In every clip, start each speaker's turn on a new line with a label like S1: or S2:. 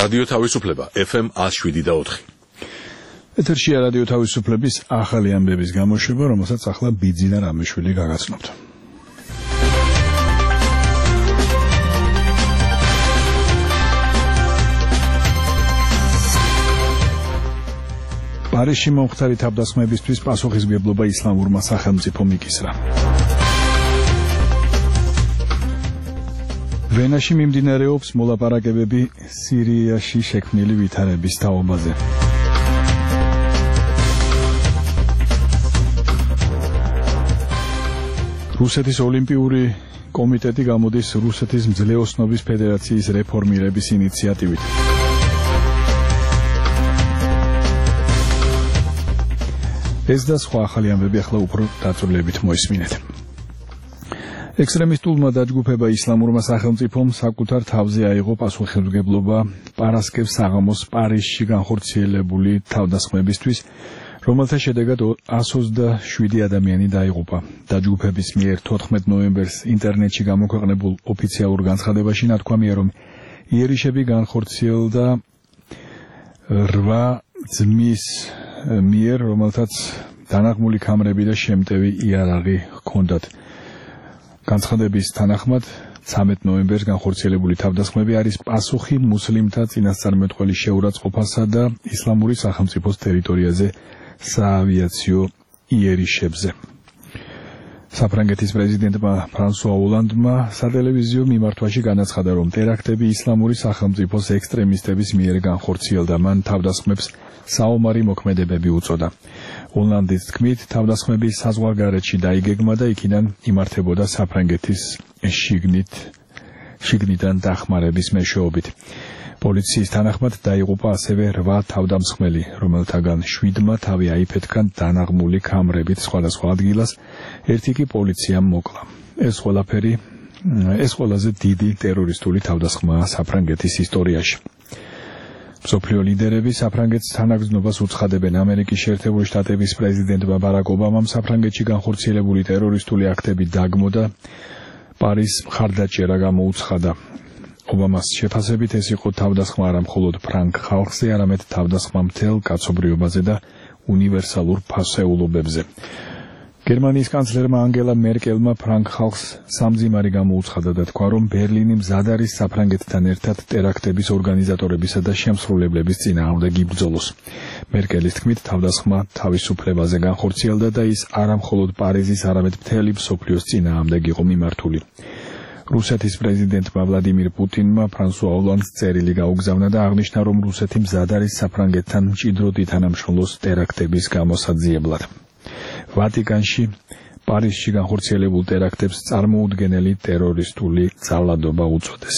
S1: რადიო თავისუფლება FM 107.4.
S2: ეთერშია რადიო თავისუფლების ახალი ამბების გამოშვება, რომელსაც ახლა ბიძინა რამიშვილი გაგაცნობთ. პარიზში მომხდარი თავდასხმებისთვის პასუხისმგებლობა ისლამურმა სახელმწიფომ იკისრა. ვენაში მიმდინარეობს მოლაპარაკებები სირიაში შექმნილი ვითარების თაობაზე. რუსეთის ოლიმპიური კომიტეტი გამოდის რუსეთის მძლეოსნობის ფედერაციის რეფორმირების ინიციატივით. ეს და სხვა ახალი ამბები ახლა უფრო დაწვრილებით მოისმინეთ. ექსტრემისტულმა დაჯგუფება ისლამურმა სახელმწიფომ საკუთარ თავზე აიღო პასუხისმგებლობა პარასკევ საღამოს პარიზში განხორციელებული თავდასხმებისთვის, რომელთა შედეგად 127 ადამიანი დაიღუპა. დაჯგუფების მიერ 14 ნოემბერს ინტერნეტში გამოქვეყნებულ ოფიციალურ განცხადებაში ნათქვამია, რომ იერიშები განხორციელდა 8 ძმის მიერ, რომელთაც დანაღმული ქამრები და შემტევი იარაღი ჰქონდათ. განცხადების თანახმად 13 ნოემბერს განხორციელებული თავდასხმები არის პასუხი მუსლიმთა წინასწარმეტყველის შეურაცხყოფასა და ისლამური სახელმწიფოს ტერიტორიაზე საავიაციო იერიშებზე. საფრანგეთის პრეზიდენტმა ფრანსუა ოლანდმა სატელევიზიო მიმართვაში განაცხადა, რომ ტერაქტები ისლამური სახელმწიფოს ექსტრემისტების მიერ განხორციელდა. მან თავდასხმებს საომარი მოქმედებები უწოდა. ოლანდის თქმით, თავდასხმები საზღვარგარეთში დაიგეგმა და იქიდან იმართებოდა საფრანგეთის შიგნიდან დახმარების მეშვეობით. პოლიციის თანახმად დაიღუპა ასევე 8 თავდამსხმელი, რომელთაგან 7-მა თავი აიფეთქა დანაღმული ქამრებით სხვადასხვა ადგილას, ერთი კი პოლიციამ მოკლა. ეს ყველაზე დიდი ტერორისტული თავდასხმაა საფრანგეთის ისტორიაში. მსოფლიო ლიდერები საფრანგეთს თანაგრძნობას უცხადებენ. ამერიკის შეერთებული შტატების პრეზიდენტმა ბარაკ ობამამ საფრანგეთში განხორციელებული ტერორისტული აქტები დაგმო და პარიზს მხარდაჭერა გამოუცხადა. ობამას შეფასებით ეს იყო თავდასხმა არა მხოლოდ ფრანგ ხალხზე, არამედ თავდასხმა მთელ კაცობრიობაზე და უნივერსალურ ფასეულობებზე. გერმანიის კანცლერმა ანგელა მერკელმა ფრანგ ხალხს სამძიმარი გამოუცხადა და თქვა, რომ ბერლინი მზად არის საფრანგეთთან ერთად ტერაქტების ორგანიზატორებისა და შემსრულებლების წინააღმდეგ იბრძოლოს. მერკელის თქმით, თავდასხმა თავისუფლებაზე განხორციელდა და ის არა მხოლოდ პარიზის, არამედ მთელი მსოფლიოს წინააღმდეგ იყო მიმართული. რუსეთის პრეზიდენტმა ვლადიმირ პუტინმა ფრანსუა ოლანდს წერილი გაუგზავნა და აღნიშნა, რომ რუსეთი მზად არის საფრანგეთთან მჭიდროდ ითანამშრომლოს ტერაქტების გამოსაძიებლად. ვატიკანში პარიზში განხორციელებულ ტერაქტებს წარმოუდგენელი ტერორისტული ძალადობა უწოდეს.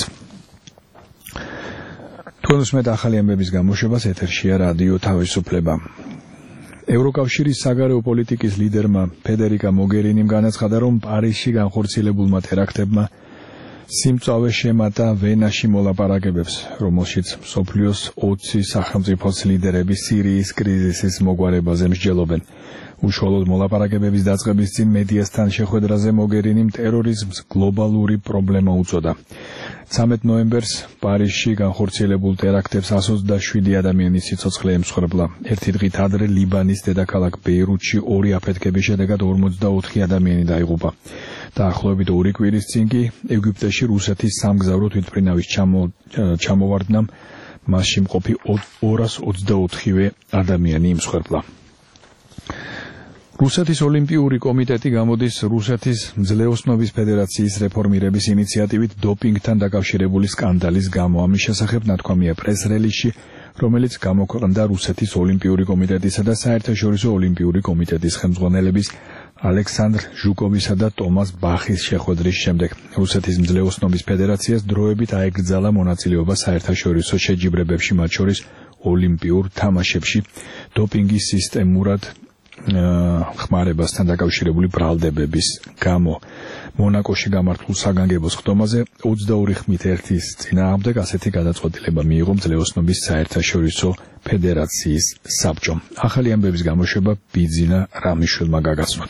S2: თუნდაც ახალი ამბების გამოშვებას ეთერშია რადიო თავისუფლება. ევროკავშირის საგარეო პოლიტიკის ლიდერმა ფედერიკა მოგერინიმ განაცხადა, რომ პარიზში განხორციელებულმა ტერაქტებმა სიმწავე შემატა ვენაში მოლაპარაკებებს, რომელშიც მსოფლიოს 20 სახელმწიფოს ლიდერები სირიის კრიზისის მოგვარებაზე მსჯელობენ. უშუალოდ მოლაპარაკებების დაწყების წინ მედიასთან შეხვედრაზე მოგერინიმ ტერორიზმს გლობალური პრობლემა უწოდა. 13 ნოემბერს პარიზში განხორციელებულ ტერაქტებს 127 ადამიანის სიცოცხლე ემსხვერპლა. ერთი დღით ადრე ლიბანის დედაქალაქ ბეირუთში 2 აფეთქების შედეგად 44 ადამიანი დაიღუპა. დაახლოებით 2 კვირის წინ კი ეგვიპტეში რუსეთის სამგზავრო თვითმფრინავის ჩამოვარდნამ მასში მყოფი 224 ადამიანი იმსხვერპლა. რუსეთის ოლიმპიური კომიტეტი გამოდის რუსეთის მძლეოსნობის ფედერაციის რეფორმირების ინიციატივით დოპინგთან დაკავშირებული სკანდალის გამო. ამის შესახებ ნათქვამია პრეს-რელიზში, რომელიც გამოქვეყნდა რუსეთის ოლიმპიური კომიტეტისა და საერთაშორისო ოლიმპიური კომიტეტის ხელმძღვანელების ალექსანდრ ჟუკოვისა და ტომას ბახის შეხვედრის შემდეგ. რუსეთის მძლეოსნობის ფედერაციას დროებით აეკრძალა მონაწილეობა საერთაშორისო შეჯიბრებებში, მათ შორის ოლიმპიურ თამაშებში, დოპინგის სისტემურად ხმარებასთან დაკავშირებული ბრალდებების გამო. მონაკოში გამართულ საგანგებო ხდომაზე 22 ხმით ერთის წინააღმდეგ ასეთი გადაწყვეტილება მიიღო მძლეოსნობის საერთაშორისო ფედერაციის საბჭომ. ახალი ამბების გამოშვება ბიძინა რამიშვილმა გაგაცნოთ.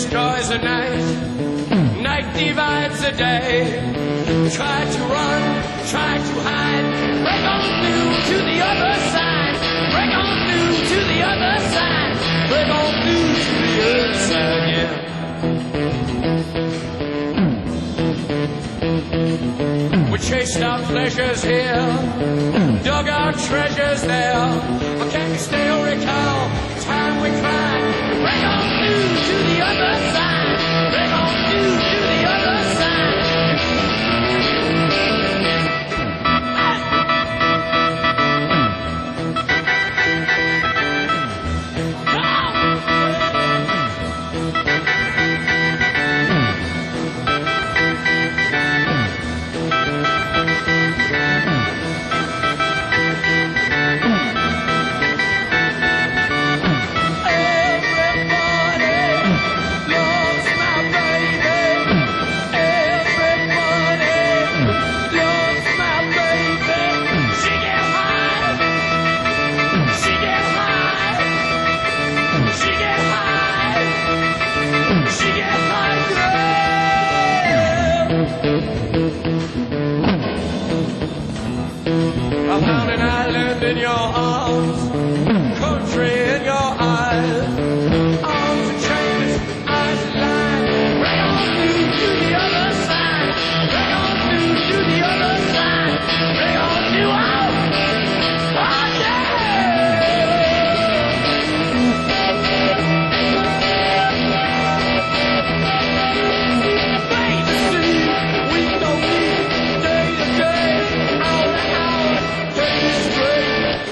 S3: destroys the night, night divides the day. Try to run, try to hide, break on through to the other side, break on through to the other side, break on through to the other side, yeah. We chased our pleasures here, dug our treasures there, but can we still recall the time we cried? Break on through to the other side, break on through to the other side. In your arms, country in your eyes, arms and chains, eyes and lines. Break on through to the other side, break on through to the other side, break on through out. Oh yeah! Face to see, week to week, day to day, hour to hour, day to straight.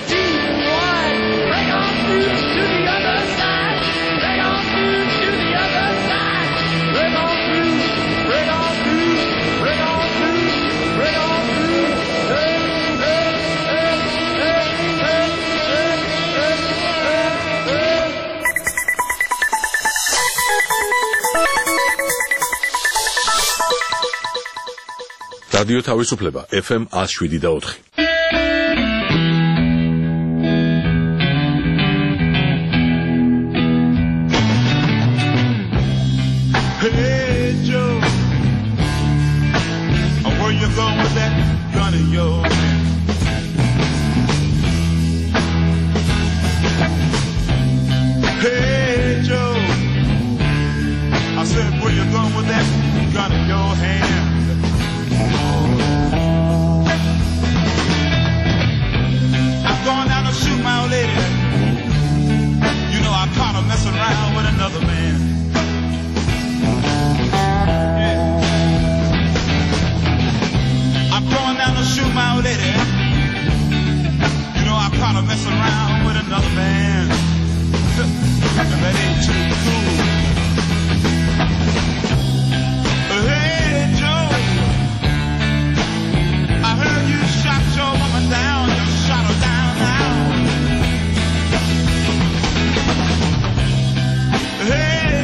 S1: რადიო თავისუფლება FM 107.4.
S4: Hey Joe, where you going with that gun in your hand? Hey Joe, I said where you going with that gun in your hand? I'm going down to shoot my old lady. You know I caught her messing around with another man. Shoot my old lady. You know I caught her messing around with another man. That ain't too cool. Hey Joe, I heard you shot your woman down. You shot her down now. Hey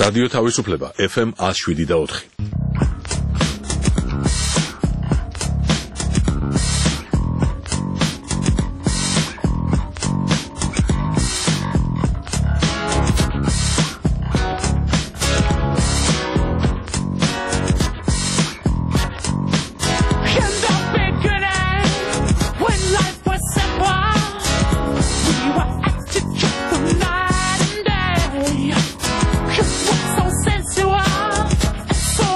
S1: რადიო თავისუფლება FM 107.4.
S3: So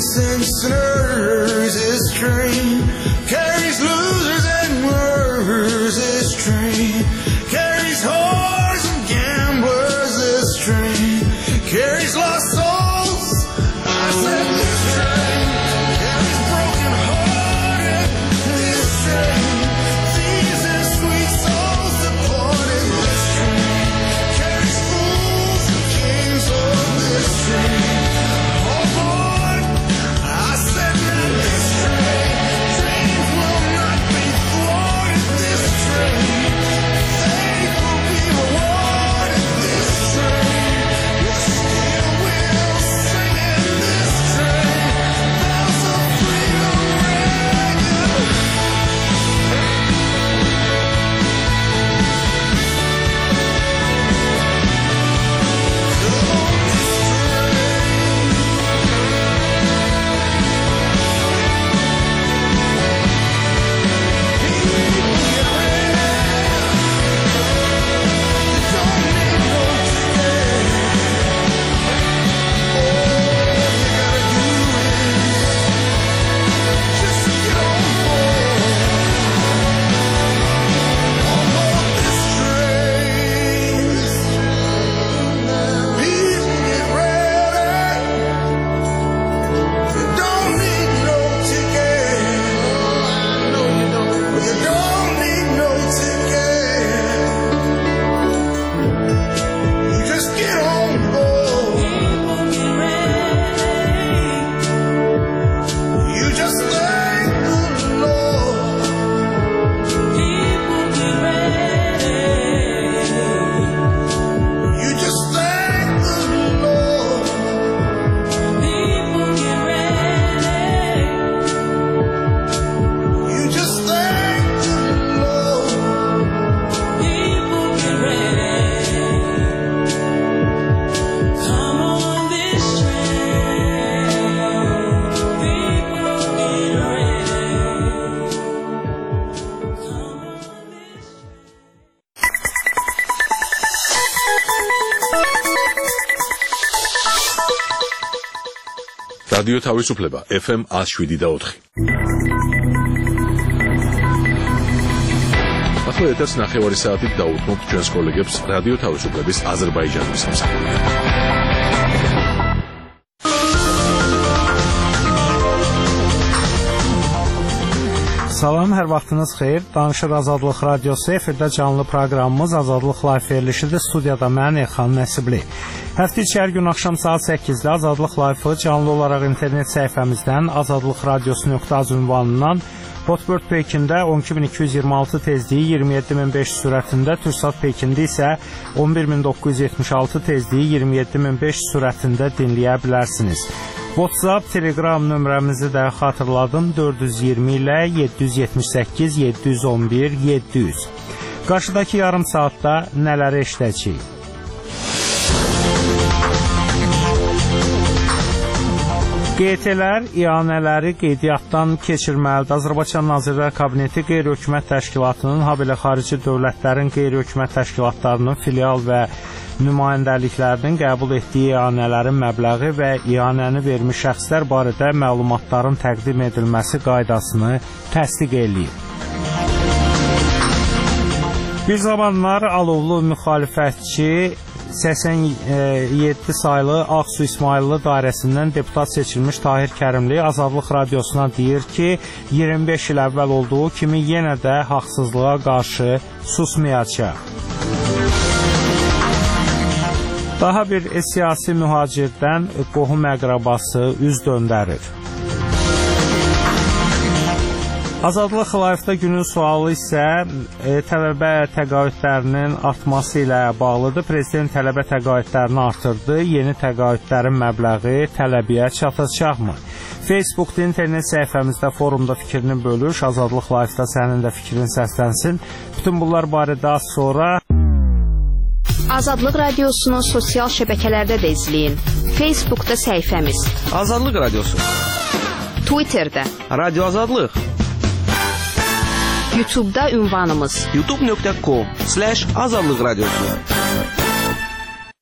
S5: saints and sinners, this train carries losers and murderers, this train carries whores and gamblers, this train carries lost souls. I said this train carries broken hearted, this train thieves and sweet souls departed, this train carries fools and kings of this train. Oh Lord, I said that this train will not be thwarted, this train faith will be rewarded, this train it still will sing in this train bells of freedom ringing.
S1: რადიო თავისუფლება FM 107.4. ახლა ეთერს ნახევარი საათით დაუთმობთ ჩვენს კოლეგებს რადიო თავისუფლების აზერბაიჯანის სამსახურში.
S6: Salam, hər vaxtınız xeyir. Danışır Azadlıq Radiosu, efirdə canlı proqramımız Azadlıq Live verilişidir. Studiyada mən Elxan Nəsibli. Həftə içi hər gün axşam saat 8-də Azadlıq Live-ı canlı olaraq internet səhifəmizdən azadlıqradiosu.az ünvanından Hotbird Pekində 12226 tezliyi 27500 sürətində, Türksat Pekində isə 11976 tezliyi 27500 sürətində dinləyə bilərsiniz. WhatsApp, Telegram nömrəmizi də xatırladım, 420 ilə 778 711 700. Qarşıdakı yarım saatda nələri eşidəcəyik? QT-lər ianələri qeydiyyatdan keçirməlidir. Azərbaycan Nazirlər Kabineti qeyri-hökumət təşkilatının, habelə xarici dövlətlərin qeyri-hökumət təşkilatlarının filial və nümayəndəliklərinin qəbul etdiyi ianələrin məbləği və ianəni vermiş şəxslər barədə məlumatların təqdim edilməsi qaydasını təsdiq eləyib. Bir zamanlar alovlu müxalifətçi 87 saylı Ağsu İsmayıllı dairəsindən deputat seçilmiş Tahir Kərimli Azadlıq Radiosuna deyir ki, 25 il əvvəl olduğu kimi yenə də haqsızlığa qarşı susmayacaq. Daha bir siyasi mühacirdən qohum əqrabası üz döndərir. Azadlıq Live-da günün sualı isə tələbə təqaüdlərinin artması ilə bağlıdır. Prezident tələbə təqaüdlərini artırdı. Yeni təqaüdlərin məbləği tələbiyə çatacaqmı? Facebookda, internet səhifəmizdə, forumda fikrini bölüş. Azadlıq Live-da sənin də fikrin səslənsin. Bütün bunlar barədə az sonra
S7: Azadlıq Radiosunu sosial şəbəkələrdə də izləyin. Facebookda səhifəmiz
S8: Azadlıq Radiosu,
S7: Twitterdə
S8: Radio Azadlıq,
S7: YouTube'da ünvanımız
S8: youtube.com/Azadlıq Radiosu.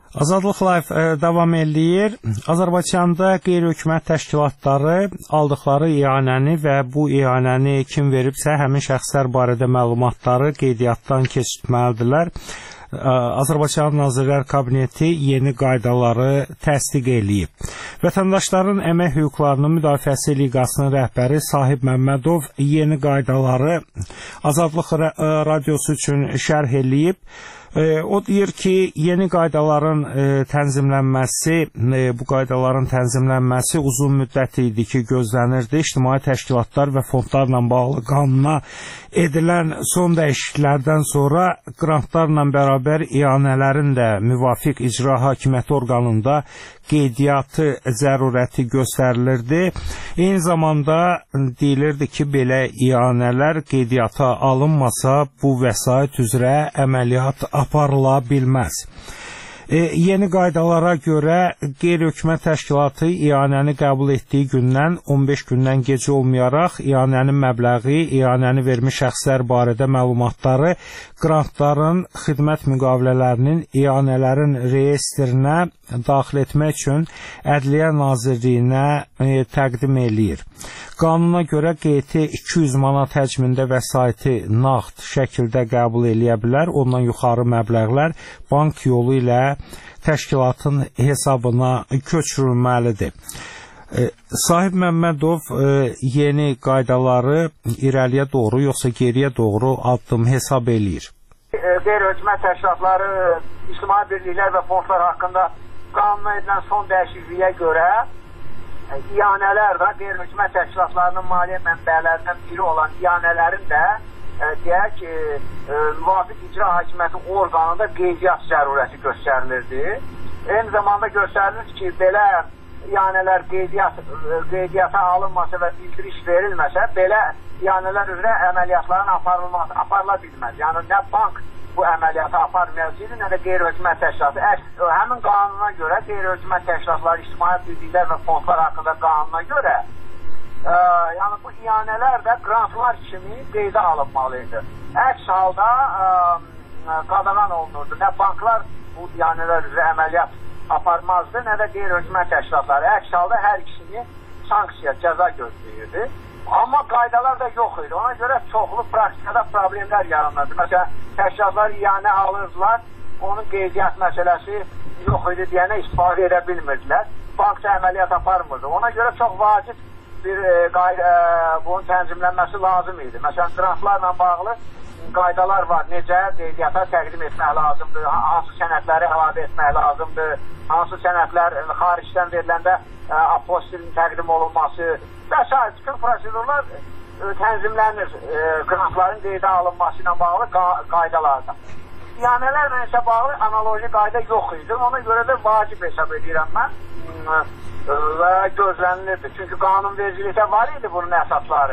S6: Azadlıq Live davam eləyir. Azərbaycanda qeyri-hökumət təşkilatları aldıqları ianəni və bu ianəni kim veribsə, həmin şəxslər barədə məlumatları qeydiyyatdan keçirtməlidirlər. Azərbaycan Nazirlər Kabineti yeni qaydaları təsdiq eləyib. Vətəndaşların əmək hüquqlarının müdafiəsi liqasının rəhbəri Sahib Məmmədov yeni qaydaları Azadlıq radiosu üçün şərh eləyib. O deyir ki, yeni qaydaların tənzimlənməsi, bu qaydaların tənzimlənməsi uzun müddət idi ki, gözlənirdi. İctimai təşkilatlar və fondlarla bağlı qanuna edilən son dəyişikliklərdən sonra qrantlarla bərabər ianələrin də müvafiq icra hakimiyyəti orqanında qeydiyyatı zərurəti göstərilirdi. Eyni zamanda deyilirdi ki, belə ianələr qeydiyyata alınmasa bu vəsait üzrə əməliyyat aparıla bilməz. Yeni qaydalara görə qeyri-hökumət təşkilatı ianəni qəbul etdiyi gündən 15 gündən gec olmayaraq ianənin məbləği, ianəni vermiş şəxslər barədə məlumatları, qrantların, xidmət müqavilələrinin, ianələrin reyestrinə daxil etmək üçün Ədliyyə Nazirliyinə təqdim eləyir. Qanuna görə qeyti 200 manat həcmində vəsaiti nağd şəkildə qəbul eləyə bilər. Ondan yuxarı məbləğlər bank yolu ilə təşkilatın hesabına köçürülməlidir. Sahib Məmmədov yeni qaydaları irəliyə doğru yoxsa geriyə doğru addım hesab eləyir.
S9: Qeyri-hökumət təşkilatları, ictimai birliklər və fondlar haqqında qanuna edilən son dəyişikliyə görə ianələr də qeyri-hökumət təşkilatlarının maliyyə mənbələrindən biri olan ianələrin də deyək ki, müvafiq icra hakimiyyəti orqanında qeydiyyat zərurəti göstərilirdi. Eyni zamanda göstərilir ki, belə ianələr qeydiyyata alınmasa və bildiriş verilməsə, belə ianələr üzrə əməliyyatların aparıla bilməz. Yəni, nə bank bu əməliyyatı aparmayacaqdır, nə də qeyri-hökumət təşkilatı. Həmin qanuna görə qeyri-hökumət təşkilatları, ictimai birliklər və fondlar haqqında qanuna görə yəni bu ianələr də qrantlar kimi qeydə alınmalıdır. Əks halda qadağan olunurdu. Nə banklar bu ianələr üzrə əməliyyat aparmazdı, nə də qeyri-hökumət təşkilatları. Əks halda hər ikisini sanksiya, cəza gözləyirdi. Amma qaydalar da yox idi. Ona görə çoxlu praktikada problemlər yaranırdı. Məsələn, təşkilatlar ianə alırdılar, onun qeydiyyat məsələsi yox idi deyənə istifadə edə bilmirdilər. Bankda əməliyyat aparmırdı. Ona görə çox vacib bir bunun tənzimlənməsi lazım idi. Məsələn, qrantlarla bağlı qaydalar var. Necə qeydiyyata təqdim etmək lazımdır, hansı sənədləri əlavə etmək lazımdır, hansı sənədlər xaricdən veriləndə apostilin təqdim olunması və s. Bütün prosedurlar tənzimlənir qrantların qeydə alınması ilə bağlı qaydalarda. İanələrlə isə bağlı analoji qayda yox idi. Ona görə də vacib hesab edirəm mən və gözlənilirdi. Çünki qanunvericilikdə var idi bunun əsasları.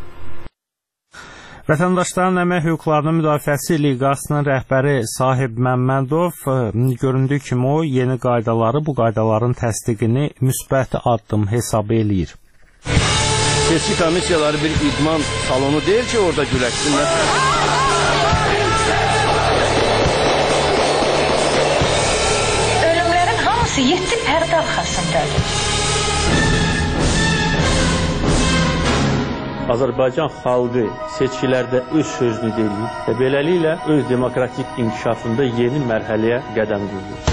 S6: Vətəndaşların əmək hüquqlarının müdafiəsi liqasının rəhbəri Sahib Məmmədov göründüyü kimi o yeni qaydaları, bu qaydaların təsdiqini müsbət addım hesab eləyir.
S8: Seçki komissiyaları bir idman salonu deyil ki, orada güləşsinlər.
S10: Ölümlərin hamısı 7 pərdə arxasındadır.
S11: Azərbaycan xalqı seçkilərdə öz sözünü deyir və beləliklə öz demokratik inkişafında yeni mərhələyə qədəm qoyur.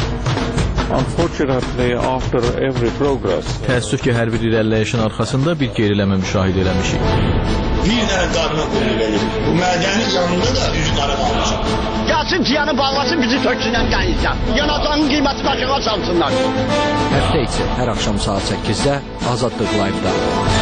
S12: Təəssüf ki, hər bir irəliləyişin arxasında bir geriləmə müşahidə eləmişik.
S13: Bir dənə qadına qulluq edir. Bu mədəni canında da üzü qara qalmışıq.
S14: Gəlsin ciyanı bağlasın, bizi töksünən qənizdən. Yanacağın qiymətini aşağı salsınlar.
S15: Həftə içi hər axşam saat 8-də Azadlıq Live-da.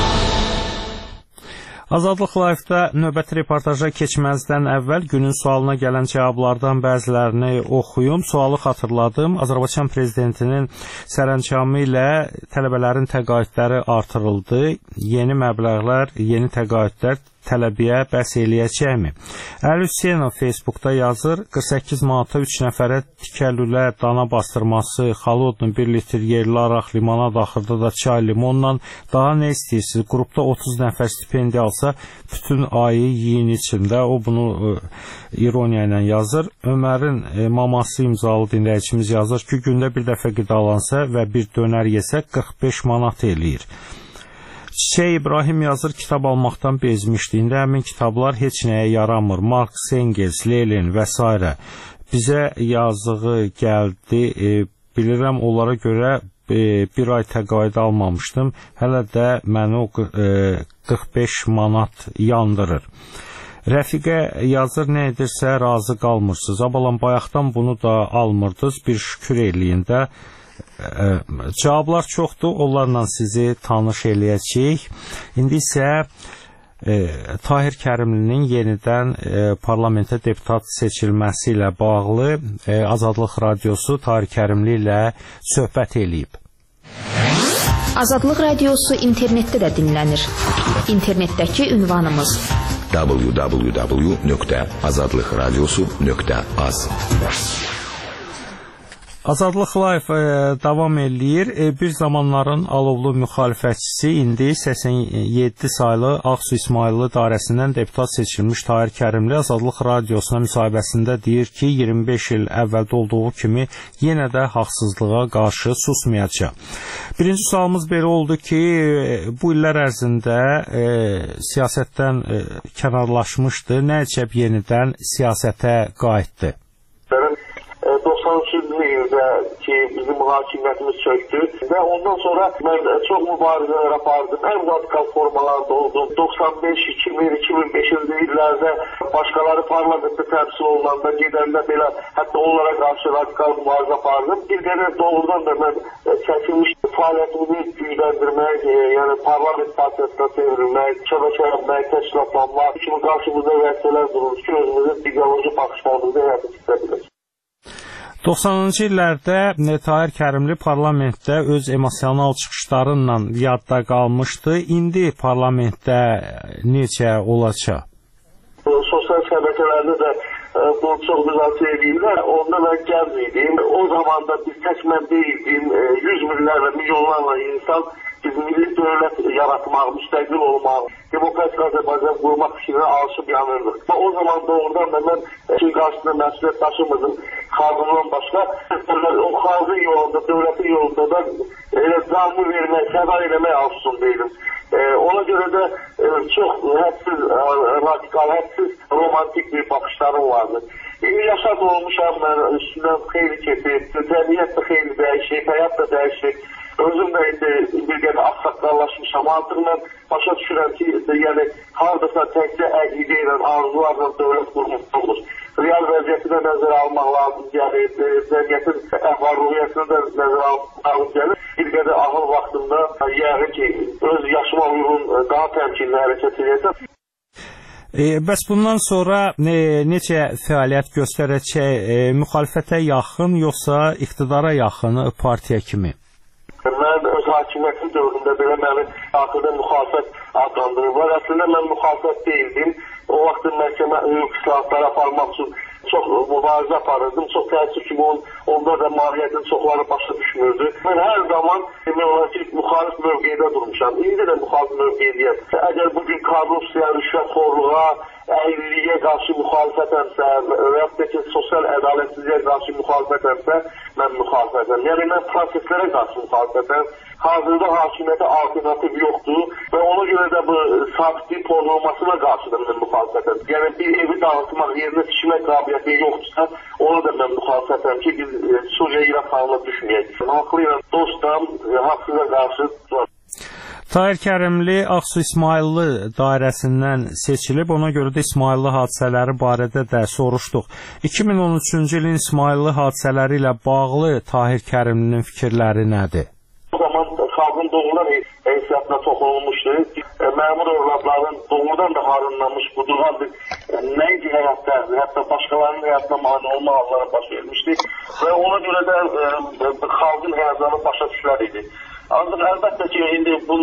S6: Azadlıq Live-da növbəti reportaja keçməzdən əvvəl günün sualına gələn cavablardan bəzilərini oxuyum. Sualı xatırladım. Azərbaycan Prezidentinin sərəncamı ilə tələbələrin təqaüdləri artırıldı. Yeni məbləğlər, yeni təqaüdlər tələbiyə bəs eləyəcəkmi? Əli Hüseynov Facebookda yazır, 48 manata 3 nəfərə tikəlülə, dana bastırması, xalodun 1 litr yerli araq, limonad, axırda da çay, limonla daha nə istəyirsiniz? Qrupda 30 nəfər stipendiya alsa, bütün ayı yiyin içində. O bunu ironiya ilə yazır. Ömərin maması imzalı dinləyicimiz yazır ki, gündə bir dəfə qidalansa və bir dönər yesə 45 manat eləyir. Çiçək İbrahim yazır, kitab almaqdan bezmişdi. İndi həmin kitablar heç nəyə yaramır. Marx, Engels, Lenin və s. Bizə yazığı gəldi. Bilirəm, onlara görə bir ay təqaüd almamışdım. Hələ də məni o 45 manat yandırır. Rəfiqə yazır, nə edirsə razı qalmırsınız. Abalan bayaqdan bunu da almırdınız, bir şükür eləyin də. Cavablar çoxdur, onlarla sizi tanış eləyəcəyik. İndi isə Tahir Kərimlinin yenidən parlamentə deputat seçilməsi ilə bağlı Azadlıq Radiosu Tahir Kərimli ilə söhbət eləyib.
S7: Azadlıq Radiosu internetdə də dinlənir. İnternetdəki ünvanımız
S16: www.azadlıqradiosu.az.
S6: Azadlıq Live davam eləyir. Bir zamanların alovlu müxalifətçisi, indi 87 saylı Ağsu İsmayıllı dairəsindən deputat seçilmiş Tahir Kərimli Azadlıq Radiosuna müsahibəsində deyir ki, 25 il əvvəldə olduğu kimi yenə də haqsızlığa qarşı susmayacaq. Birinci sualımız belə oldu ki, bu illər ərzində siyasətdən kənarlaşmışdı. Nə əcəb yenidən siyasətə qayıtdı?
S17: 92 ildə ki, bizim hakimiyyətimiz çöktü və ondan sonra mən çox mübarizələr apardım. Ən radikal formalarda oldum. 95, 2000, 2005-ci illərdə başqaları parlamentdə təmsil olunanda gedəndə belə hətta onlara qarşı radikal mübarizə apardım. Bir qədər doğrudan da mən çəkilmiş fəaliyyətimi gücləndirmək, yəni parlament partiyasına çevrilmək, şəbəkələnmək, təşkilatlanmaq kimi qarşımızda vəzifələr durur ki, özümüzün ideoloji baxışlarımızda həyata keçirək.
S6: 90-cı illərdə Tahir Kərimli parlamentdə öz emosional çıxışlarıyla yadda qalmışdı. İndi parlamentdə necə olacaq?
S17: Sosial şəbəkələrdə də bunu çox müzakirə edirlər. Onda mən gənc idim. O zaman da biz tək mən deyildim. 100 minlərlə, milyonlarla insan biz milli dövlət yaratmaq, müstəqil olmaq, demokratik Azərbaycan qurmaq fikrinə alışıb yanırdıq. Və o zaman doğrudan da mən qarşısında məsuliyyət daşımızın xalqından başqa, o xalqın yolunda, dövlətin yolunda da elə canlı vermək, fəda eləmək arzusundaydım. Ona görə də çox hədsiz radikal, hədsiz romantik bir baxışlarım vardı. İndi yaşad olmuşam, mən üstündən xeyli keçib, cəmiyyət də xeyli dəyişik, həyat da dəyişik. Özüm də indi bir qədər axsaqqallaşmışam. Artıq mən başa düşürəm ki, yəni hardasa təkcə əqidə ilə, arzularla dövlət qurmaq olur. Real vəziyyəti də nəzərə almaq lazım gəlir, cəmiyyətin əhval-ruhiyyəsini də nəzərə almaq lazım gəlir. Bir qədər ahıl vaxtında yəqin ki, öz yaşıma uyğun daha təmkinli hərəkət edəcəm.
S6: Bəs bundan sonra necə fəaliyyət göstərəcək? Müxalifətə yaxın, yoxsa iqtidara yaxın partiya kimi?
S17: Mən öz hakimiyyətin dövründə belə məni axırda müxalifət adlandırırlar. Əslində mən müxalifət deyildim. O vaxt məhkəmə hüquq islahatları aparmaq üçün çox mübarizə aparırdım. Çox təəssüf ki, onda da mahiyyətin çoxları başa düşmürdü. Mən hər zaman demək olar ki, müxalif mövqedə durmuşam. İndi də müxalif mövqedəyəm. Əgər bugün korrupsiya, rüşvətxorluğa, əyriliyə qarşı müxalifətəmsə və yaxud da ki, sosial ədalətsizliyə qarşı müxalifətəmsə, mən müxalifətəm. Yəni, mən proseslərə qarşı müxalifətəm. Hazırda hakimiyyətə alternativ yoxdur və ona görə də bu sabitlik pozulmasına qarşı da mən müxalifətəm. Yəni, bir evi dağıtmaq, yerinə tikmək qabiliyyəti yoxdursa, ona da mən müxalifətəm ki, biz Suriya-İraq halına düşməyək. Haqlıyla dostam, haqsıza qarşı duram.
S6: Tahir Kərimli Ağsu İsmayıllı dairəsindən seçilib, ona görə də İsmayıllı hadisələri barədə də soruşduq. 2013-cü ilin İsmayıllı hadisələri ilə bağlı Tahir Kərimlinin fikirləri nədir?
S17: O zaman xalqın doğrudan heysiyyatına toxunulmuşdur. Məmur övladların doğrudan da harınlanmış, qudurğan bir nəinki həyatda, hətta başqalarının həyatına mani olma halları baş vermişdir. Və ona görə də xalqın həyatlarını başa düşülər idi. Ancaq əlbəttə ki, indi bundan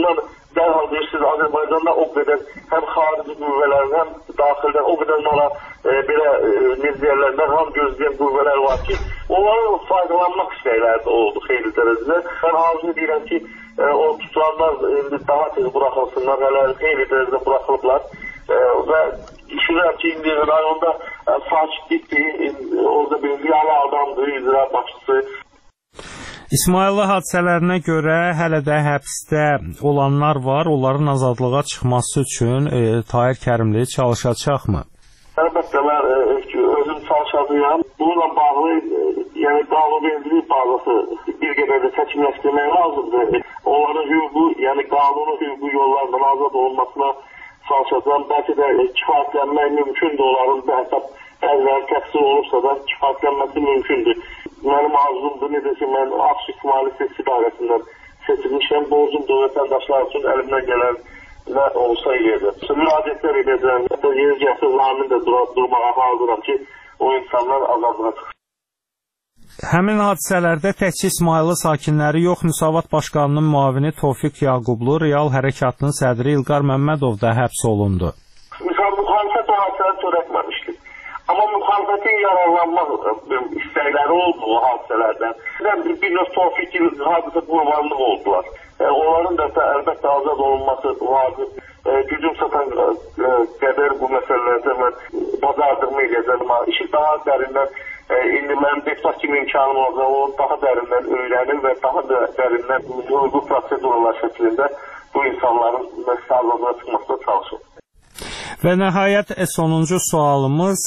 S17: dərhal deyirsiniz, Azərbaycanda o qədər həm xarici qüvvələrin, həm daxildən o qədər mana belə necə dərhal gözləyən qüvvələr var ki, onların faydalanmaq istəkləri oldu xeyli dərəcədə. Mən arzu edirəm ki, o tutulanlar daha tez buraxılsınlar, hələ xeyli dərəcədə buraxılıblar və düşünürəm ki, indi rayonda sakitlikdir, orada bir ziyalı adamdır, icra başçısı.
S6: İsmayıllı hadisələrinə görə hələ də həbsdə olanlar var. Onların azadlığa çıxması üçün Tahir Kərimli çalışacaqmı?
S17: Əlbəttə, mən özüm çalışacağım. Bununla bağlı, yəni qanunvericilik bazası bir qədər də çəkimləşdirmək lazımdır. Onların hüququ, yəni qanuni hüququ yollardan azad olmasına çalışacağım. Bəlkə də kifayətlənmək mümkündür. Onların da hesab bəziləri təqsir olursa da kifayətlənməsi mümkündür. Mənim arzumdur, necə ki, mən Ağsu İsmaili Seçki Dairəsindən seçilmişəm. Borcumdur vətəndaşlar üçün əlimdən gələn nə olsa eləyəcəm. Müraciətlər edəcəm. Yeni gəlsə zamin də durmağa hazıram ki, o insanlar azadlığa çıxsın.
S6: Həmin hadisələrdə təkcə İsmayıllı sakinləri yox, Müsavat Başqanının müavini Tofiq Yaqublu, Real Hərəkatının sədri İlqar Məmmədov da həbs olundu.
S17: Müxalifət o hadisələri törətməmişdir. Amma müxalifətin yararlanmaq istəkləri oldu o hadisələrdən. Bir növ Tofiq hadisə qurbanlıq oldular. Onların da əlbəttə azad olunması vacib. Gücüm satan qədər bu məsələlərdə mən bacardığımı eləyəcəm. İşi daha dərindən, indi mənim deputat kimi imkanım olacaq, onu daha dərindən öyrənim və daha dərindən hüquqi proseduralar şəklində bu insanların azadlığa çıxmasına çalışım.
S6: Və nəhayət sonuncu sualımız,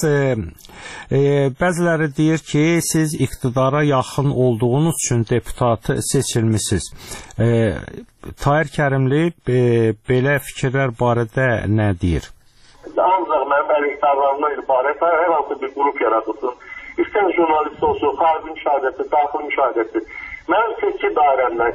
S6: bəziləri deyir ki, siz iqtidara yaxın olduğunuz üçün deputat seçilmisiniz. Tahir Kərimli belə fikirlər barədə nə deyir?
S17: Ancaq mənim əleyhdarlarımdan ibarət hər hansı bir qrup yaradılsın. İstər jurnalist olsun, xarici müşahidəsi, daxili müşahidəsi. Mənim seçki dairəmdən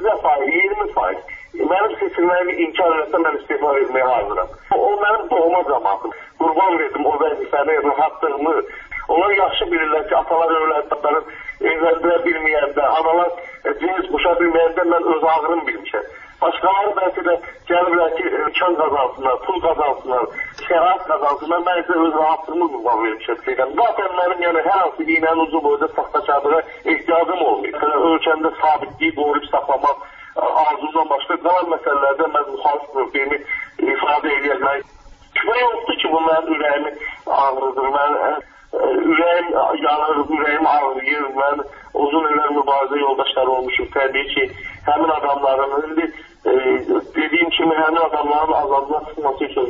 S17: 20% mənim seçilməyimi inkar edəsə mən istifa etməyə hazıram. O mənim doğma cəmatım. Qurban verdim o vəzifəni, rahatlığımı. Onlar yaxşı bilirlər ki, atalar övladların evləndirə bilməyəndə, analar cins quşa bilməyəndə mən öz ağrım bilmişəm. Başqaları bəlkə də gəlirlər ki, imkan qazansınlar, pul qazansınlar, şərait qazansınlar. Mən isə öz rahatlığımı qurban vermişəm. Zaten mənim yəni hər hansı iynənin ucu boyda saxtaçılığa ehtiyacım olmuyor. Ölkəmdə sabitliyi qoruyub saxlamaq arzumdan başqa qalan məsələlərdə mən müxalif mövqeyimi ifadə edəcəm. Şübhə yoxdur ki, bu mənim ürəyimi ağrıdır. Mən ürəyim yanır, ürəyim ağrıyır. Mən uzun illər mübarizə yoldaşları olmuşum. Təbii ki, həmin adamların, indi dediyim kimi, həmin adamların azadlığa çıxması üçün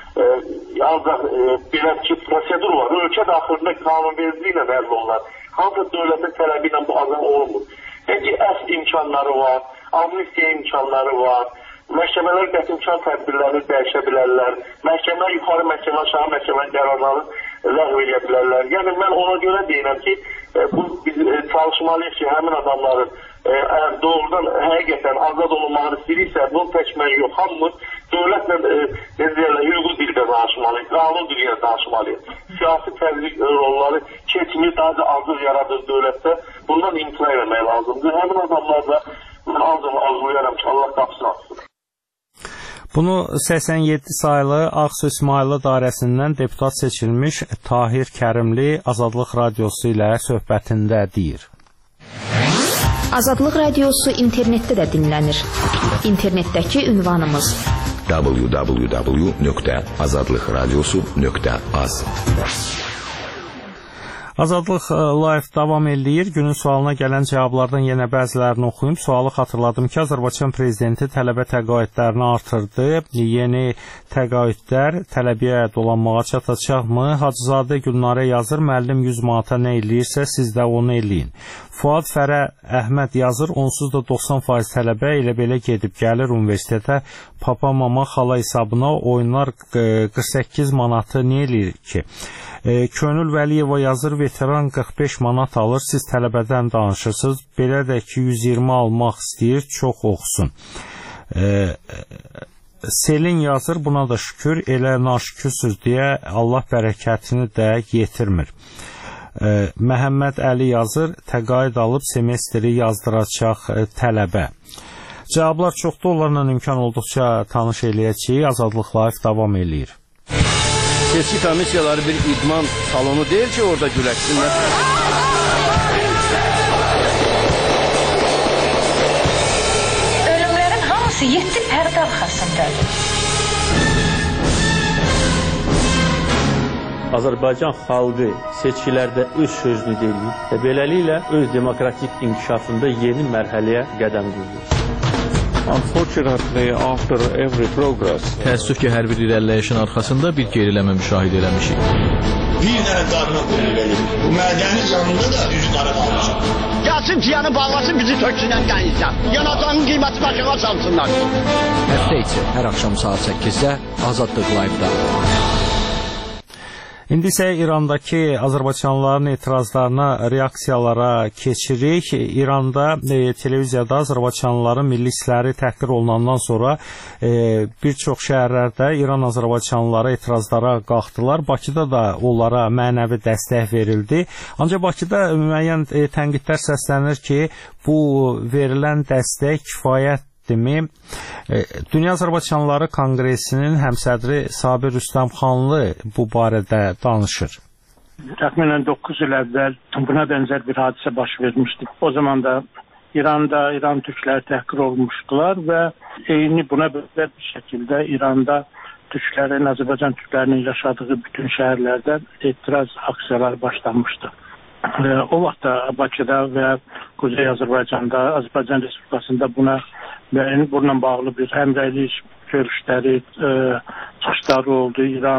S17: ancaq belə ki, prosedur var. Ölkə daxilində qanunvericiliklə vəzb olunar. Hansı dövlətin tələbi ilə bu azad olunmur. Peki əsl imkanları var, amnistiya imkanları var. Məhkəmələr qətimkan tədbirlərini dəyişə bilərlər. Məhkəmə, yuxarı məhkəmə, aşağı məhkəmə qərarlarını ləğv edə bilərlər. Yəni mən ona görə deyirəm ki, biz çalışmalıyıq ki, həmin adamların əgər doğrudan həqiqətən azad olunmağını istəyirsə, bunu təkmək yox, hamımız dövlətlə hüquqi dildə danışmalıyıq, qanun dilində danışmalıyıq. Siyasi təbliğ rolları keçmir, daha azıq yaradır dövlətdə. Bundan imtina eləmək lazımdır. Həmin adamlar da mən ancaq arzulayarım ki, Allah qapısını açsın.
S6: Bunu 87 sayılı Ağsu İsmayıllı dairəsindən deputat seçilmiş Tahir Kərimli Azadlıq Radiosu ilə söhbətində deyir.
S7: Azadlıq Radiosu internetdə də dinlənir. İnternetdəki ünvanımız www.azadlıqradiosu.az.
S6: Azadlıq Live davam eləyir. Günün sualına gələn cavablardan yenə bəzilərini oxuyum. Sualı xatırladım ki, Azərbaycan Prezidenti tələbə təqaüdlərini artırdı. Yeni təqaüdlər tələbəyə dolanmağa çatacaqmı? Hacızadə Gülnarə yazır, müəllim 100 manata nə eləyirsə, siz də onu eləyin. Fuad Fərə Əhməd yazır, onsuz da 90% tələbə elə belə gedib gəlir universitetə, papa, mama, xala hesabına oyunlar 48 manatı nə eləyir ki? Könül Vəliyeva yazır, veteran 45 manat alır, siz tələbədən danışırsınız, belə də ki 120 almaq istəyir, çox oxusun. Selin yazır, buna da şükür, elə naşükürsüz deyə Allah bərəkətini də yetirmir. Məhəmməd Əli yazır, təqaüd alıb semestri yazdıracaq tələbə. Cavablar çoxdur, onlarla imkan olduqca tanış eləyəcəyik. Azadlıq Live davam eləyir.
S8: Seçki komissiyaları bir idman salonu deyil ki, orada güləşsinlər.
S10: Ölümlərin hamısı 7 pərdə arxasındadır.
S11: Azərbaycan xalqı seçkilərdə öz sözünü deyir və beləliklə öz demokratik inkişafında yeni mərhələyə qədəm qoyur.
S12: Unfortunately, after every progress, təəssüf ki, hər bir irəliləyişin arxasında bir geriləmə müşahidə eləmişik.
S13: Bir dənə qarına qoyulub edir. Bu mədəni canında da üzü qara qalmışam.
S14: Gəlsin ciyanı bağlasın, bizi töksünən qənizdən. Yanacağının qiyməti başına çalsınlar.
S15: Həftə içi hər axşam saat 8-də Azadlıq Live-da.
S6: İndi isə İrandakı azərbaycanlıların etirazlarına, reaksiyalara keçirik. İranda televiziyada azərbaycanlıların milli hissləri təhqir olunandan sonra bir çox şəhərlərdə İran azərbaycanlıları etirazlara qalxdılar. Bakıda da onlara mənəvi dəstək verildi. Ancaq Bakıda müəyyən tənqidlər səslənir ki, bu verilən dəstək kifayət Dünya Azərbaycanlıları Konqresinin həmsədri Sabir Rüstəmxanlı bu barədə danışır.
S16: Təxminən 9 il əvvəl buna bənzər bir hadisə baş vermişdi. O zaman da İran türkləri təhqir olmuşdular və eyni buna bənzər bir şəkildə İranda türklərin, Azərbaycan türklərinin yaşadığı bütün şəhərlərdə etiraz aksiyaları başlanmışdı. O vaxt da Bakıda və Kuzey Azərbaycanda, Azərbaycan Respublikasında bununla bağlı bir həmrəylik görüşləri, çıxışları oldu.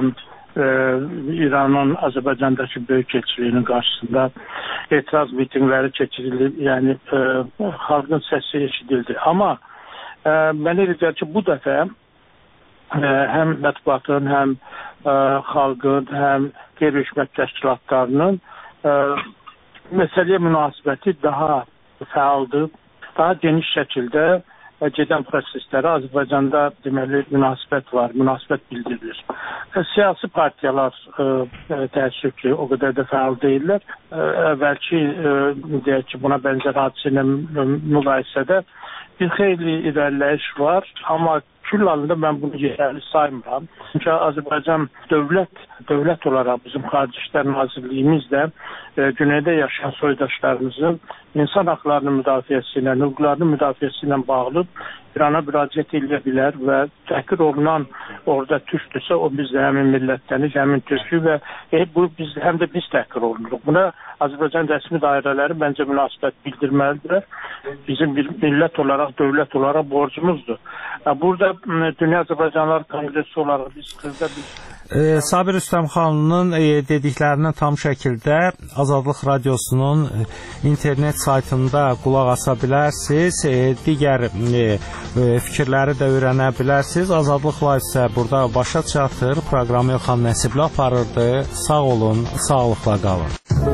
S16: İranın Azərbaycandakı böyük elçiliyinin qarşısında etiraz mitingləri keçirildi, yəni xalqın səsi eşidildi. Amma mən elə gəlir ki, bu dəfə həm mətbuatın, həm xalqın, həm qeyri-hökumət təşkilatlarının məsələyə münasibəti daha fəaldır, daha geniş şəkildə gedən proseslərə Azərbaycanda deməli münasibət var, münasibət bildirilir. Siyasi partiyalar təəssüf ki, o qədər də fəal deyirlər. Əvvəlki, deyək ki, buna bənzər hadisə ilə müqayisədə bir xeyli irəliləyiş var, amma kül halında mən bunu yeterli saymıram. Çünki Azərbaycan dövlət olaraq bizim Xarici İşlər Nazirliyimiz də güneydə yaşayan soydaşlarımızın insan haqlarının müdafiəsi ilə, hüquqlarının müdafiəsi ilə bağlı İrana müraciət edə bilər və təhqir olunan orada türkdürsə, o biz də həmin millətlənik, həmin türkü və həm də biz təhqir olunuruq. Buna Azərbaycan rəsmi dairələri məncə münasibət bildirməlidirlər. Bizim bir millət olaraq, dövlət olaraq borcumuzdur. Burada Dünya Azərbaycanlılar Konqresi olaraq biz xırda
S6: Sabir Rüstəmxanlının dediklərinə tam şəkildə Azadlıq Radiosunun internet saytında qulaq asa bilərsiniz. Digər fikirləri də öyrənə bilərsiniz. Azadlıq Live isə burada başa çatır. Proqramı Elxan Nəsibli aparırdı. Sağ olun, sağlıqla qalın.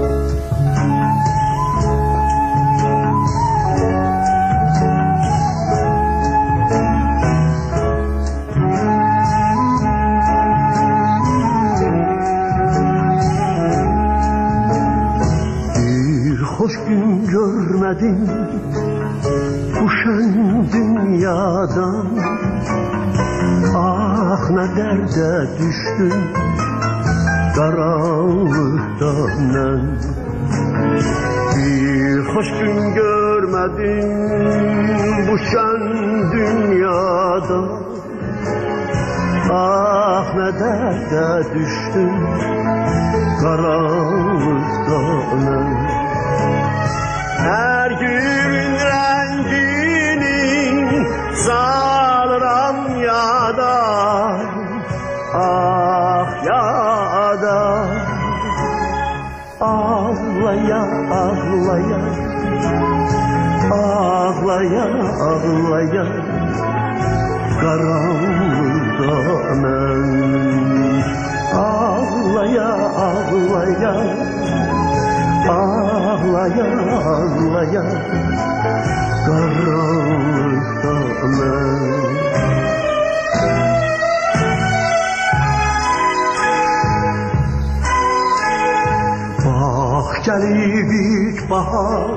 S18: Hoş gün görmedim bu şen dünyadan. Ah ne derde düştüm karanlıktan ben. Bir hoş gün görmedim bu şen dünyada. Ah ne derde düştüm karanlıktan ben. Her gün rengini salıram yada, ah yada. Ağlaya ağlaya, ağlaya ağlaya, karanlıkta ben. Ağlaya ağlaya, ağlaya ağlaya, karanlıkta ben. gelib ilkbahar,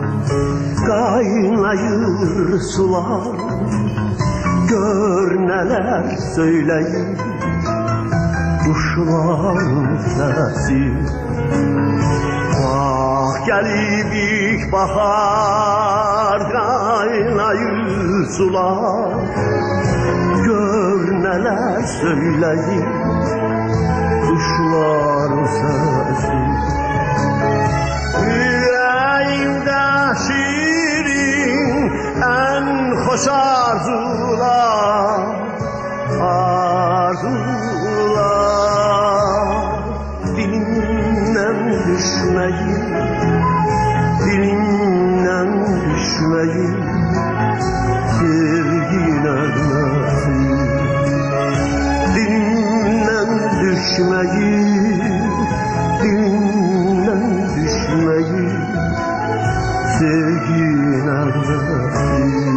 S18: kaynayır sular, gör neler söyleyir kuşların sesi. Ah gelib ilkbahar, kaynayır sular, gör neler söyleyir kuşların sesi. Yüreğimde şiirin en hoş arzular, arzular. Dilimden düşmeyin, dilimden düşmeyin, sevgin ölmesin. Dilimden düşmeyin, dilimden düşmeyin, sevgin ölmesin.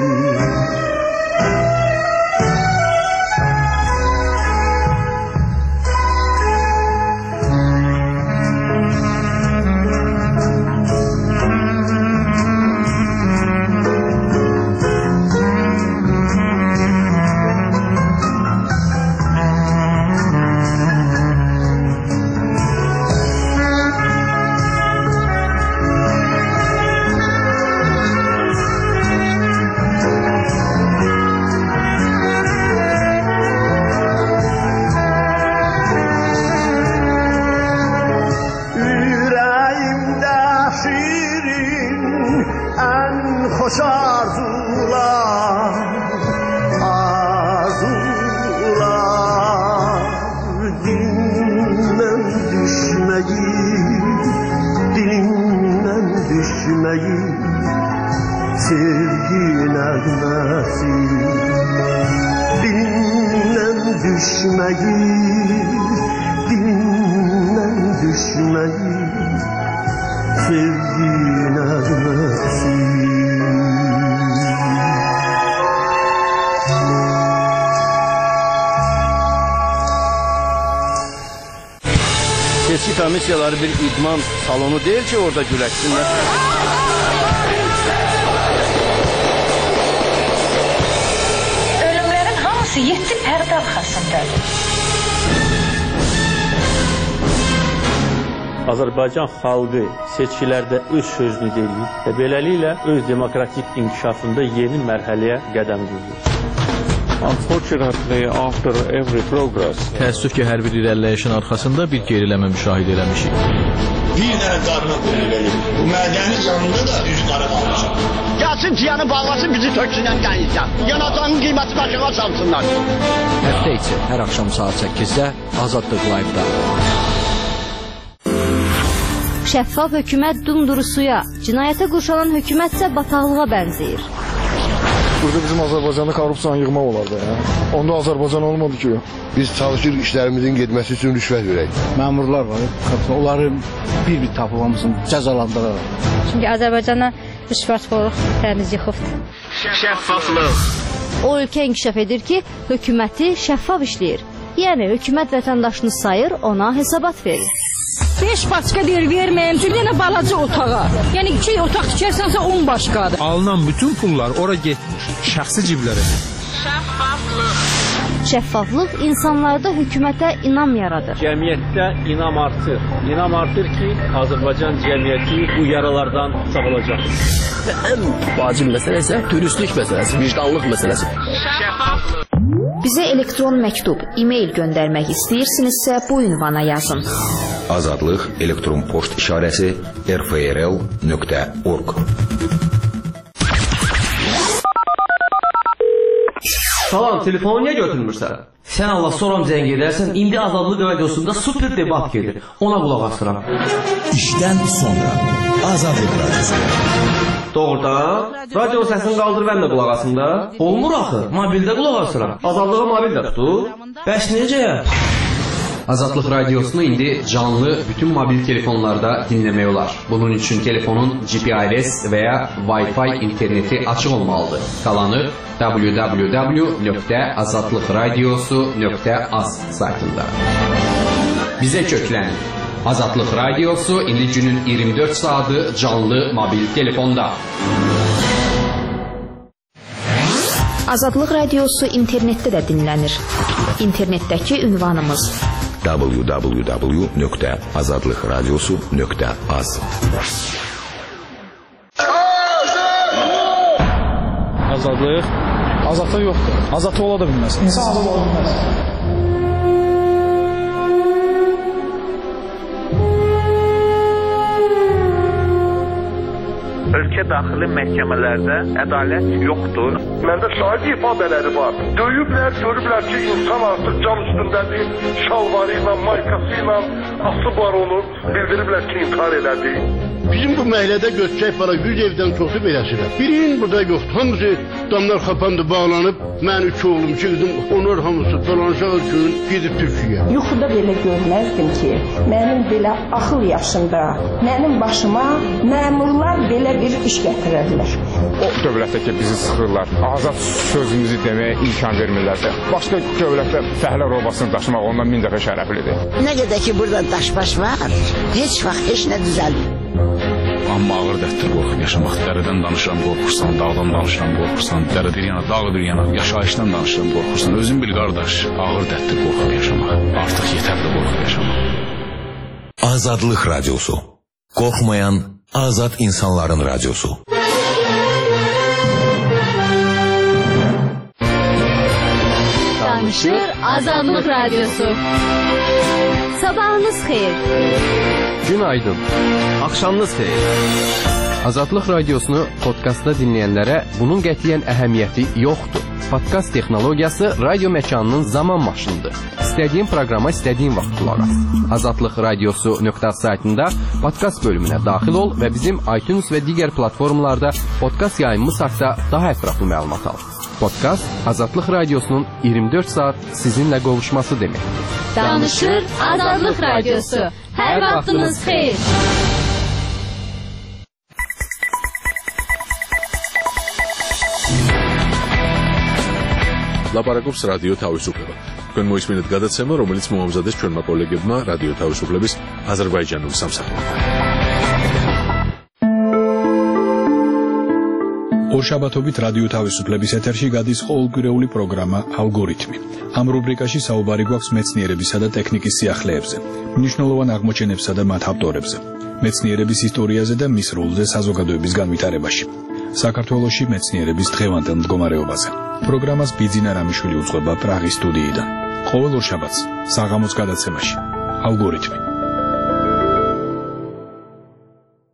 S18: Hoş arzular, arzular. Dilimden düşmeyin, dilimden düşmeyin, sevgin ölmesin. Dilimden düşmeyin, dilimden düşmeyin, sevgin ölmesin.
S8: Seçki komissiyaları bir idman salonu değil ki orada güləşsinlər.
S10: Ölümlərin hamısı 7 pərdə arxasındadır.
S11: Azərbaycan xalqı seçkilərdə öz sözünü deyir və beləliklə öz demokratik inkişafında yeni mərhələyə qədəm qoyur.
S12: Unfortunately, after every progress, təəssüf ki, hər bir irəliləyişin arxasında bir geriləmə müşahidə eləmişik.
S13: Bir dənə qarına qulluq edir. Bu mədəni canında da üz qara qalmışam.
S14: Gəlsin ciyanı bağlasın, bizi töksünən qənizdən. Yanacağının qiyməti başına salsınlar.
S15: Həftə içi hər axşam saat 8-də Azadlıq Live-da.
S19: Şəffaf hökumət dumdurusuya, cinayətə qurşalan hökumət isə bataqlığa bənzəyir.
S20: Burada bizim Azərbaycanda korrupsiyanı yığmaq olardı. Onda Azərbaycan olmadı ki.
S21: Biz çalışır işlərimizin getməsi üçün rüşvət verək.
S22: Məmurlar var, onların bir tapılmasını cəzalandıraraq.
S23: Çünki Azərbaycana rüşvətxorluq təmiz yıxıbdır.
S8: Şəffaflıq.
S19: O ölkə inkişaf edir ki, hökuməti şəffaf işləyir. Yəni hökumət vətəndaşını sayır, ona hesabat verir.
S24: 5 başqa deyir verməyim, çünki yenə balaca otağa. Yəni 2 otaq tikərsənsə 10 başqadır.
S25: Alınan bütün pullar ora getmir, şəxsi ciblərə.
S19: Şəffaflıq. Şəffaflıq insanlarda hökumətə inam yaradır.
S11: Cəmiyyətdə inam artır. İnam artır ki, Azərbaycan cəmiyyəti bu yaralardan sağalacaq.
S26: Və ən vacib məsələ isə dürüstlük məsələsi, vicdanlıq məsələsi.
S7: Şəffaflıq. Bizə elektron məktub, e-mail göndərmək istəyirsinizsə bu ünvana yazın.
S27: Azadlıq elektron poçt işarəsi rfrl.org.
S28: Salam, telefonu niyə götürmürsən? Sən Allah soram zəng edərsən, indi Azadlıq radiosunda super debat gedir. Ona qulaq asıram.
S29: İşdən sonra Azadlıq radiosu.
S28: Doğrudan? Radionun səsini qaldır, mən də qulaq asım da. Olmur axı, mobildə qulaq asıram. Azadlığı mobildə tutur. Bəs necə?
S30: Azadlıq radiosunu indi canlı bütün mobil telefonlarda dinləmək olar. Bunun üçün telefonun GPRS və ya Wi-Fi interneti açıq olmalıdır. Qalanı www.azadlıqradiosu.az saytında. Bizə köklənin. Azadlıq Radiosu indi günün 24 saatı canlı mobil telefonda.
S7: Azadlıq Radiosu internetdə də dinlənir. İnternetdəki ünvanımız
S27: www.azadlıqradiosu.az.
S22: Azadlıq? Azadlıq yoxdur. Azadlıq ola da bilməz. İnsan azad ola bilməz.
S1: Ölkə daxili məhkəmələrdə ədalət yoxdur.
S2: Məndə şahid ifadələri var. Döyüblər, görüblər ki, insan artıq can üstündədir, şalvarı ilə, maykası ilə aslı var olur. Bildiriblər ki, intihar elədi.
S3: Bizim bu məhəllədə göçəcək para 100 evdən çoxu beləsidir. Birinin burada yoxdur. Hamısı damlar xapandı, bağlanıb. Mən 3 oğlum, 2 qızım, onlar hamısı dolanışaq üçün gedib Türkiyəyə.
S4: Yuxuda belə görməzdim ki, mənim belə axıl yaşında, mənim başıma məmurlar belə bir iş gətirərlər.
S5: O dövlətdə ki, bizi sıxırlar, azad sözümüzü deməyə imkan vermirlərsə, başqa dövlətdə fəhlə robasını daşımaq ondan 1000 dəfə şərəflidir.
S6: Nə qədər ki, burada daşbaş var, heç vaxt heç nə düzəlmir.
S9: Amma ağır dərddir qorxub yaşamaq. Dərədən danışıram, qorxursan, dağdan danışıram, qorxursan, dərə bir yana, dağ bir yana, yaşayışdan danışıram, qorxursan. Özün bil qardaş, ağır dərddir qorxub yaşamaq. Artıq yetərli qorxub yaşamaq.
S29: Azadlıq Radiosu. Qorxmayan azad insanların radiosu.
S19: Danışır Azadlıq Radiosu. Sabahınız xeyir.
S30: Günaydın. Axşamınız xeyir. Azadlıq Radiosunu podkastda dinləyənlərə bunun qətiyyən əhəmiyyəti yoxdur. Podkast texnologiyası radio məkanının zaman maşınıdır. İstədiyin proqrama istədiyin vaxt qulaq as. Azadlıq Radiosu.az saytında podkast bölümünə daxil ol və bizim iTunes və digər platformalarda podkast yayımımız haqqında daha ətraflı məlumat al. Podkast Azadlıq Radiosunun 24 saat sizinlə qovuşması deməkdir.
S19: Danışır Azadlıq Radiosu. Hər vaxtınız xeyir.
S16: ლაპარაკობს რადიო თავისუფლება. თქვენ მოისმინეთ გადაცემა, რომელიც მოამზადეს ჩვენმა კოლეგებმა რადიო თავისუფლების აზერბაიჯანული სამსახურიდან.
S17: ორშაბათობით რადიო თავისუფლების ეთერში გადის ყოველკვირეული პროგრამა ალგორითმი. ამ რუბრიკაში საუბარი გვაქვს მეცნიერებისა და ტექნიკის სიახლეებზე, მნიშვნელოვან აღმოჩენებსა და მათ ავტორებზე, მეცნიერების ისტორიაზე და მის როლზე საზოგადოების განვითარებაში. საქართველოში მეცნიერების დღევანდელ მდგომარეობაზე. პროგრამას ბიძინა რამიშვილი უძღვება პრაღის სტუდიიდან. ყოველ ორშაბათს საღამოს გადაცემაში ალგორითმი.